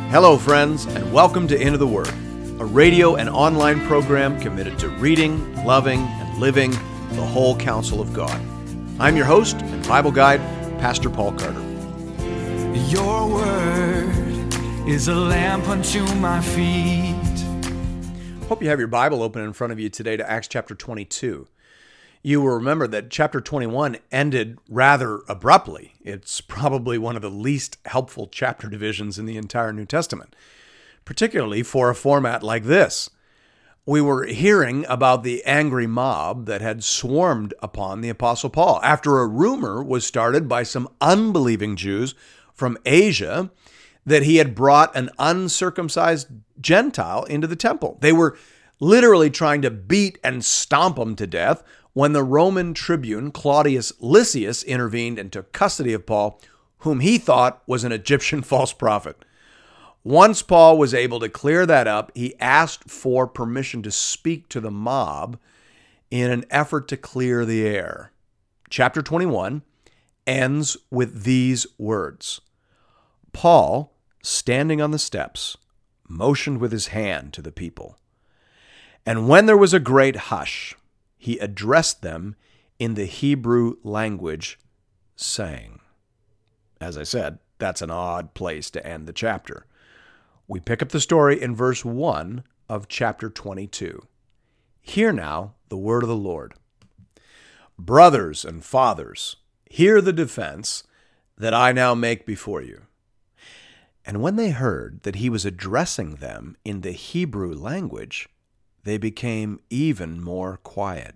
Hello, friends, and welcome to Into the Word, a radio and online program committed to reading, loving, and living the whole counsel of God. I'm your host and Bible guide, Pastor Paul Carter. Your word is a lamp unto my feet. Hope you have your Bible open in front of you today to Acts chapter 22. You will remember that chapter 21 ended rather abruptly. It's probably one of the least helpful chapter divisions in the entire New Testament, particularly for a format like this. We were hearing about the angry mob that had swarmed upon the Apostle Paul after a rumor was started by some unbelieving Jews from Asia that he had brought an uncircumcised Gentile into the temple. They were literally trying to beat and stomp him to death when the Roman tribune Claudius Lysias intervened and took custody of Paul, whom he thought was an Egyptian false prophet. Once Paul was able to clear that up, he asked for permission to speak to the mob in an effort to clear the air. Chapter 21 ends with these words. Paul, standing on the steps, motioned with his hand to the people. And when there was a great hush, he addressed them in the Hebrew language, saying, as I said, that's an odd place to end the chapter. We pick up the story in verse 1 of chapter 22. Hear now the word of the Lord. Brothers and fathers, hear the defense that I now make before you. And when they heard that he was addressing them in the Hebrew language, they became even more quiet.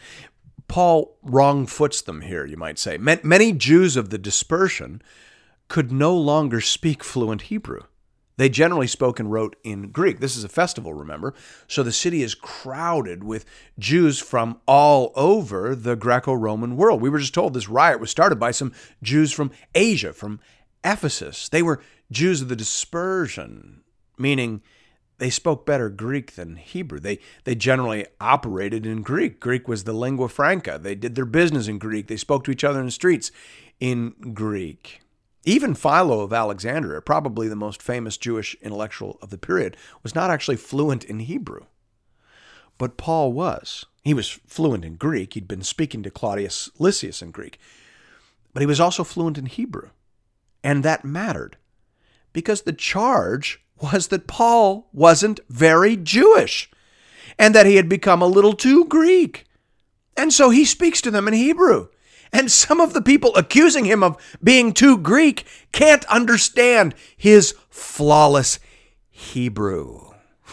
Paul wrong-foots them here, you might say. Many Jews of the dispersion could no longer speak fluent Hebrew. They generally spoke and wrote in Greek. This is a festival, remember? So the city is crowded with Jews from all over the Greco-Roman world. We were just told this riot was started by some Jews from Asia, from Ephesus. They were Jews of the dispersion, meaning they spoke better Greek than Hebrew. They generally operated in Greek. Greek was the lingua franca. They did their business in Greek. They spoke to each other in the streets in Greek. Even Philo of Alexandria, probably the most famous Jewish intellectual of the period, was not actually fluent in Hebrew. But Paul was. He was fluent in Greek. He'd been speaking to Claudius Lysias in Greek. But he was also fluent in Hebrew. And that mattered, because the charge was that Paul wasn't very Jewish and that he had become a little too Greek. And so he speaks to them in Hebrew. And some of the people accusing him of being too Greek can't understand his flawless Hebrew.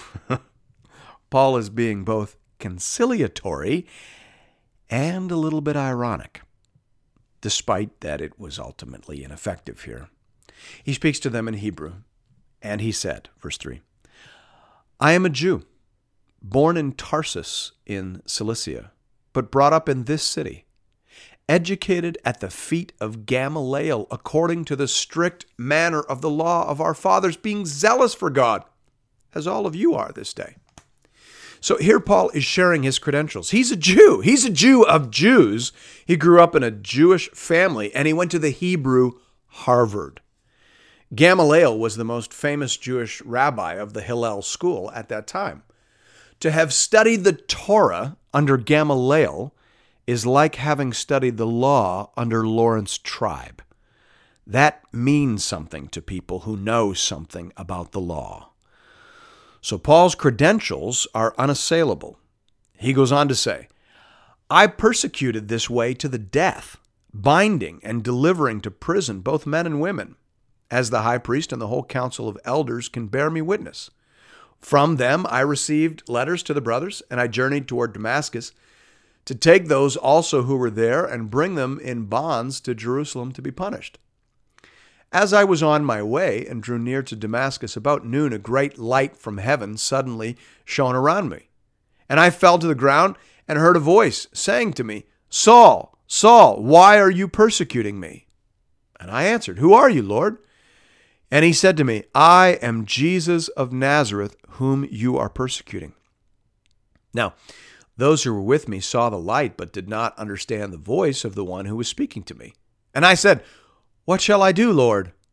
Paul is being both conciliatory and a little bit ironic, despite that it was ultimately ineffective here. He speaks to them in Hebrew. And he said, verse 3, I am a Jew, born in Tarsus in Cilicia, but brought up in this city, educated at the feet of Gamaliel according to the strict manner of the law of our fathers, being zealous for God, as all of you are this day. So here Paul is sharing his credentials. He's a Jew. He's a Jew of Jews. He grew up in a Jewish family, and he went to the Hebrew Harvard. Gamaliel was the most famous Jewish rabbi of the Hillel school at that time. To have studied the Torah under Gamaliel is like having studied the law under Lawrence Tribe. That means something to people who know something about the law. So Paul's credentials are unassailable. He goes on to say, I persecuted this way to the death, binding and delivering to prison both men and women, as the high priest and the whole council of elders can bear me witness. From them I received letters to the brothers, and I journeyed toward Damascus to take those also who were there and bring them in bonds to Jerusalem to be punished. As I was on my way and drew near to Damascus about noon, a great light from heaven suddenly shone around me. And I fell to the ground and heard a voice saying to me, Saul, Saul, why are you persecuting me? And I answered, Who are you, Lord? And he said to me, I am Jesus of Nazareth, whom you are persecuting. Now, those who were with me saw the light, but did not understand the voice of the one who was speaking to me. And I said, What shall I do, Lord?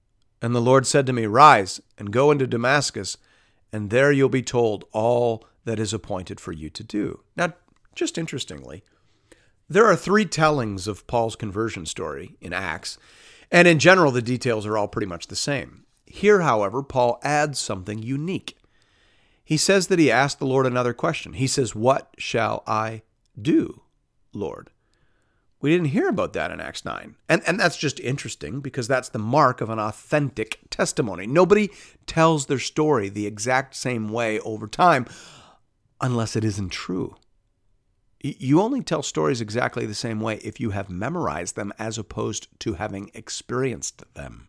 And the Lord said to me, Rise and go into Damascus, and there you'll be told all that is appointed for you to do. Now, just interestingly, there are 3 tellings of Paul's conversion story in Acts, and in general, the details are all pretty much the same. Here, however, Paul adds something unique. He says that he asked the Lord another question. He says, What shall I do, Lord? We didn't hear about that in Acts 9. And that's just interesting because that's the mark of an authentic testimony. Nobody tells their story the exact same way over time unless it isn't true. You only tell stories exactly the same way if you have memorized them as opposed to having experienced them.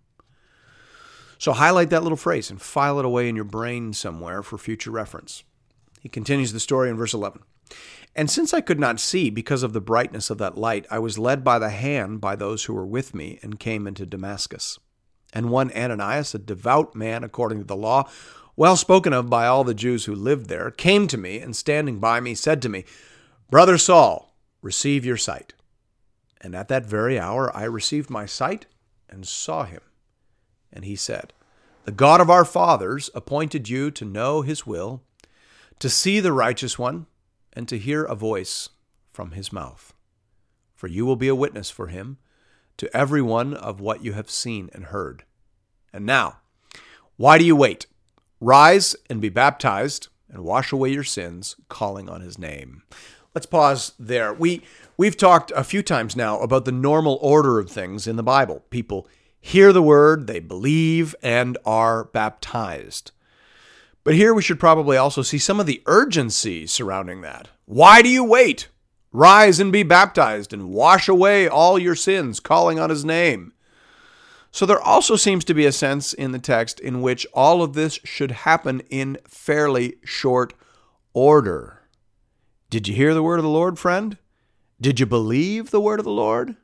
So highlight that little phrase and file it away in your brain somewhere for future reference. He continues the story in verse 11. And since I could not see because of the brightness of that light, I was led by the hand by those who were with me and came into Damascus. And one Ananias, a devout man according to the law, well spoken of by all the Jews who lived there, came to me and standing by me said to me, Brother Saul, receive your sight. And at that very hour I received my sight and saw him. And he said, The God of our fathers appointed you to know his will, to see the righteous one, and to hear a voice from his mouth. For you will be a witness for him to every one of what you have seen and heard. And now, why do you wait? Rise and be baptized and wash away your sins, calling on his name. Let's pause there. We've talked a few times now about the normal order of things in the Bible. People hear the word, they believe, and are baptized. But here we should probably also see some of the urgency surrounding that. Why do you wait? Rise and be baptized and wash away all your sins, calling on his name. So there also seems to be a sense in the text in which all of this should happen in fairly short order. Did you hear the word of the Lord, friend? Did you believe the word of the Lord?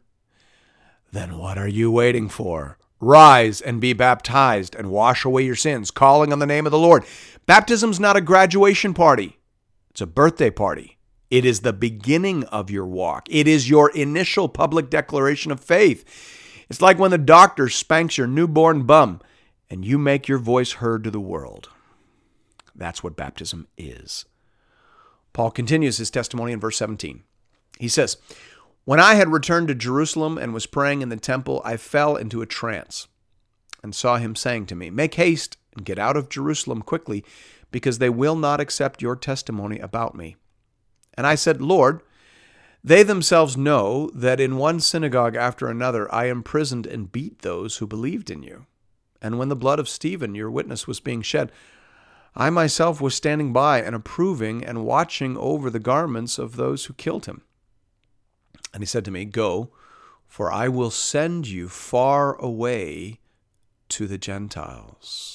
Then what are you waiting for? Rise and be baptized and wash away your sins, calling on the name of the Lord. Baptism's not a graduation party. It's a birthday party. It is the beginning of your walk. It is your initial public declaration of faith. It's like when the doctor spanks your newborn bum and you make your voice heard to the world. That's what baptism is. Paul continues his testimony in verse 17. He says, When I had returned to Jerusalem and was praying in the temple, I fell into a trance and saw him saying to me, Make haste and get out of Jerusalem quickly, because they will not accept your testimony about me. And I said, Lord, they themselves know that in one synagogue after another I imprisoned and beat those who believed in you. And when the blood of Stephen, your witness, was being shed, I myself was standing by and approving and watching over the garments of those who killed him. And he said to me, Go, for I will send you far away to the Gentiles.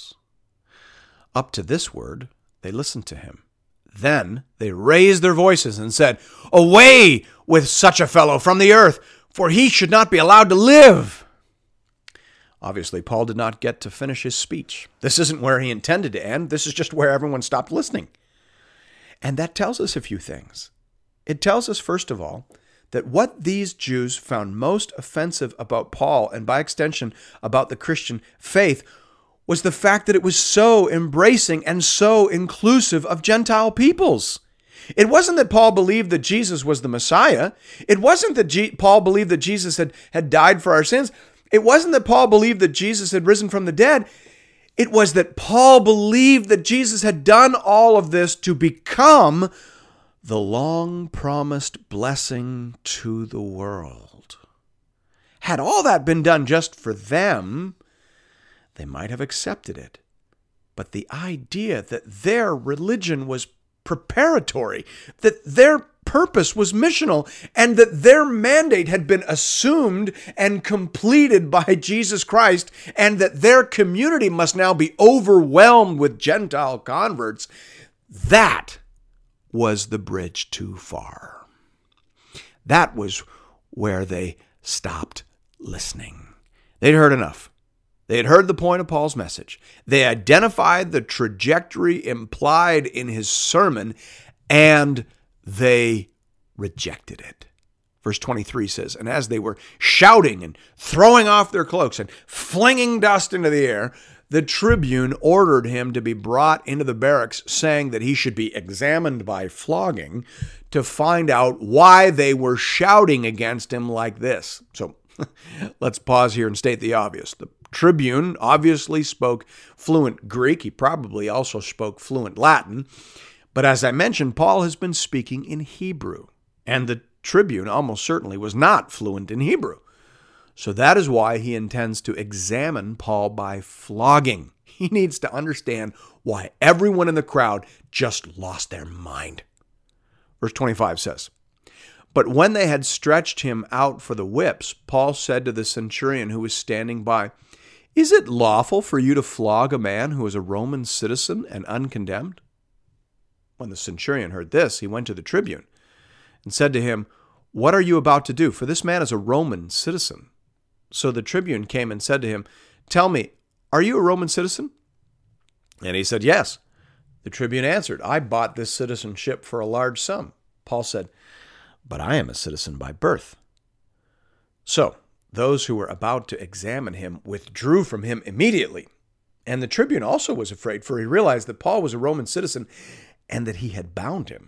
Up to this word, they listened to him. Then they raised their voices and said, Away with such a fellow from the earth, for he should not be allowed to live. Obviously, Paul did not get to finish his speech. This isn't where he intended to end. This is just where everyone stopped listening. And that tells us a few things. It tells us, first of all, that what these Jews found most offensive about Paul, and by extension about the Christian faith, was the fact that it was so embracing and so inclusive of Gentile peoples. It wasn't that Paul believed that Jesus was the Messiah. It wasn't that Paul believed that Jesus had died for our sins. It wasn't that Paul believed that Jesus had risen from the dead. It was that Paul believed that Jesus had done all of this to become the long-promised blessing to the world. Had all that been done just for them, they might have accepted it. But the idea that their religion was preparatory, that their purpose was missional, and that their mandate had been assumed and completed by Jesus Christ, and that their community must now be overwhelmed with Gentile converts, that was the bridge too far. That was where they stopped listening. They'd heard enough. They had heard the point of Paul's message. They identified the trajectory implied in his sermon, and they rejected it. Verse 23 says, "And as they were shouting and throwing off their cloaks and flinging dust into the air, the tribune ordered him to be brought into the barracks, saying that he should be examined by flogging to find out why they were shouting against him like this." So let's pause here and state the obvious. The tribune obviously spoke fluent Greek. He probably also spoke fluent Latin. But as I mentioned, Paul has been speaking in Hebrew, and the tribune almost certainly was not fluent in Hebrew. So that is why he intends to examine Paul by flogging. He needs to understand why everyone in the crowd just lost their mind. Verse 25 says, "But when they had stretched him out for the whips, Paul said to the centurion who was standing by, 'Is it lawful for you to flog a man who is a Roman citizen and uncondemned?' When the centurion heard this, he went to the tribune and said to him, 'What are you about to do? For this man is a Roman citizen.' So the tribune came and said to him, 'Tell me, are you a Roman citizen?' And he said, 'Yes.' The tribune answered, 'I bought this citizenship for a large sum.' Paul said, 'But I am a citizen by birth.' So those who were about to examine him withdrew from him immediately. And the tribune also was afraid, for he realized that Paul was a Roman citizen and that he had bound him.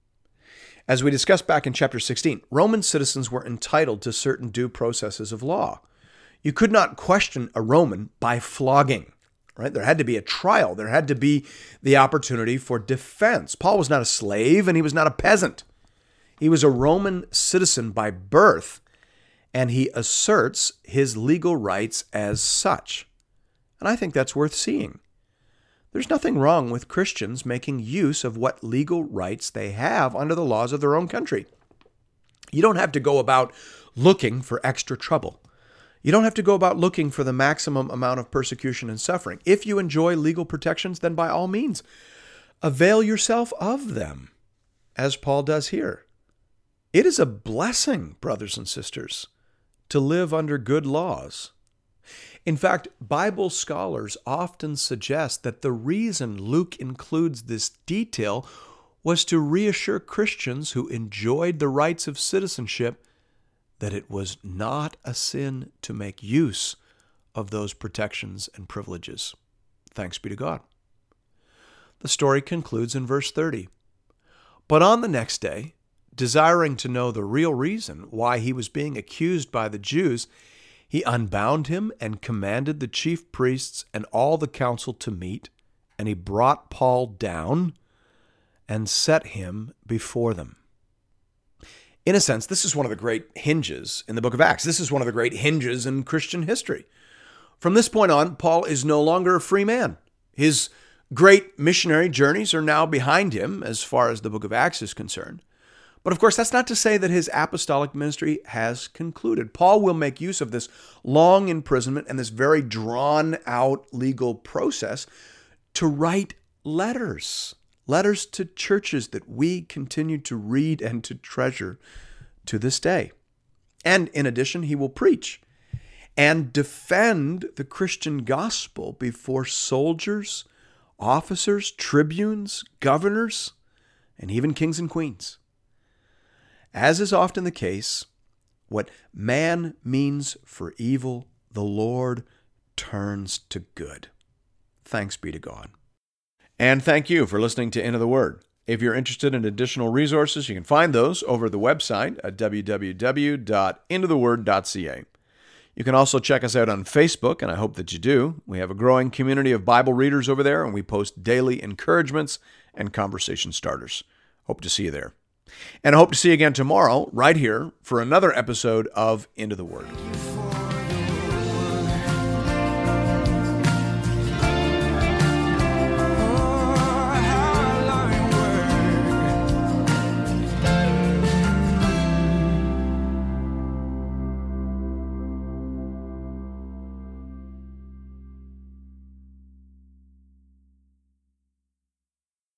As we discussed back in chapter 16, Roman citizens were entitled to certain due processes of law. You could not question a Roman by flogging, right? There had to be a trial. There had to be the opportunity for defense. Paul was not a slave and he was not a peasant. He was a Roman citizen by birth, and he asserts his legal rights as such. And I think that's worth seeing. There's nothing wrong with Christians making use of what legal rights they have under the laws of their own country. You don't have to go about looking for extra trouble. You don't have to go about looking for the maximum amount of persecution and suffering. If you enjoy legal protections, then by all means, avail yourself of them, as Paul does here. It is a blessing, brothers and sisters, to live under good laws. In fact, Bible scholars often suggest that the reason Luke includes this detail was to reassure Christians who enjoyed the rights of citizenship that it was not a sin to make use of those protections and privileges. Thanks be to God. The story concludes in verse 30. "But on the next day, desiring to know the real reason why he was being accused by the Jews, he unbound him and commanded the chief priests and all the council to meet, and he brought Paul down and set him before them." In a sense, this is one of the great hinges in the book of Acts. This is one of the great hinges in Christian history. From this point on, Paul is no longer a free man. His great missionary journeys are now behind him as far as the book of Acts is concerned. But of course, that's not to say that his apostolic ministry has concluded. Paul will make use of this long imprisonment and this very drawn-out legal process to write letters to churches that we continue to read and to treasure to this day. And in addition, he will preach and defend the Christian gospel before soldiers, officers, tribunes, governors, and even kings and queens. As is often the case, what man means for evil, the Lord turns to good. Thanks be to God. And thank you for listening to Into the Word. If you're interested in additional resources, you can find those over the website at www.intotheword.ca. You can also check us out on Facebook, and I hope that you do. We have a growing community of Bible readers over there, and we post daily encouragements and conversation starters. Hope to see you there. And I hope to see you again tomorrow, right here, for another episode of Into the Word.